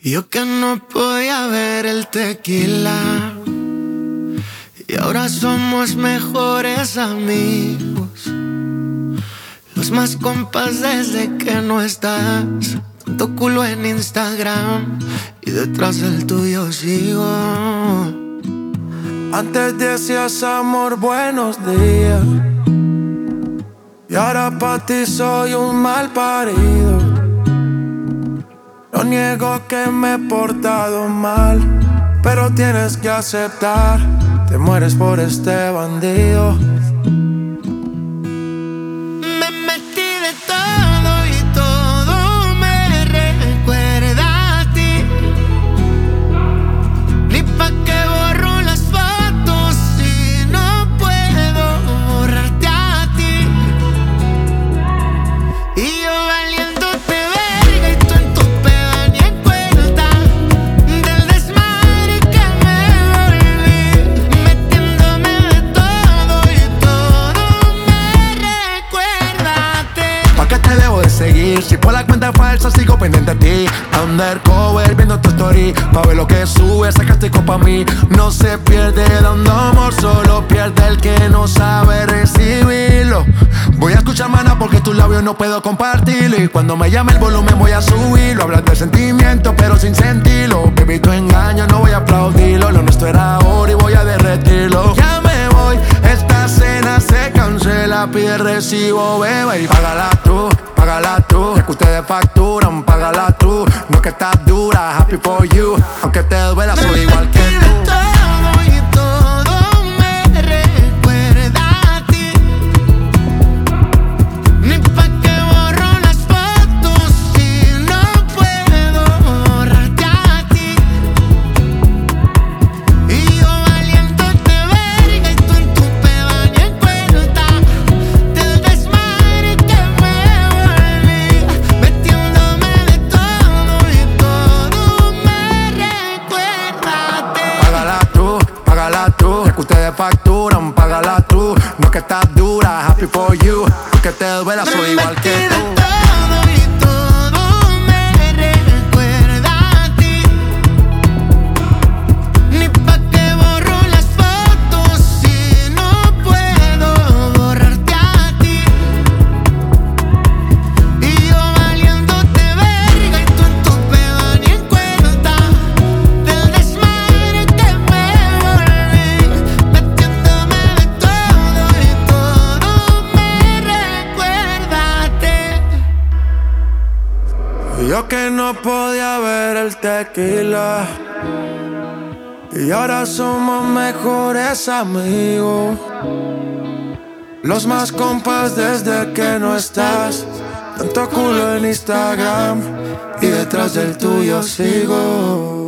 Yo que no podía ver el tequila y ahora somos mejores amigos, los más compas desde que no estás. Tanto culo en Instagram y detrás del tuyo sigo. Antes decías amor, buenos días, y ahora pa' ti soy un mal parido. No niego que me he portado mal, pero tienes que aceptar, te mueres por este bandido. Me metí de todo y todo me recuerda a ti. Ni pa' que borro las fotos si no puedo borrarte a ti. Y yo valiéndote verga y tú en tu peda ni en cuenta del desmadre que me volví, metiéndome de todo y todo me recuerda a ti. ¿Pa' qué te debo de seguir? Si por la cuenta falsa sigo pendiente a ti. Undercover viendo tu story, pa' ver lo que subes, sacaste copa a mí. No se pierde dando amor, solo pierde el que no sabe recibirlo. Voy a escuchar mana porque tus labios no puedo compartirlo, y cuando me llame el volumen voy a subirlo. Hablas de sentimiento pero sin sentirlo. Baby, tu engaño no voy a aplaudirlo. Lo nuestro era ahora y voy a derretirlo. Ya me voy, esta cena se cancela. Pide recibo, beba, y págala tú, págala tú. Es que ustedes facturan, págala tú. No es que estás dura, happy for you. Aunque te duela, soy igual que tú. Todo y todo me recuerda a ti. Ni pa' que borro las fotos si no puedo borrarte a ti. Y yo valiéndote verga y tú en tu peda ni en cuenta del desmadre que me volví, metiéndome de todo y todo me recuerda a ti. Págala tú. Es que ustedes facturan, págala tú. No es que estás dura, happy for you. Aunque te duela, soy igual que De tú. todo y todo me recuerda a ti. Ni pa' que borro las fotos si no puedo borrarte a ti. Y yo valiéndote verga y tú en tu peda ni en cuenta del desmadre que me volví, metiéndome de todo y todo me recuerda a ti. Y yo que no podía ver el tequila, y ahora somos mejores amigos, los más compas desde que no estás. Tanto culo en Instagram y detrás del tuyo sigo.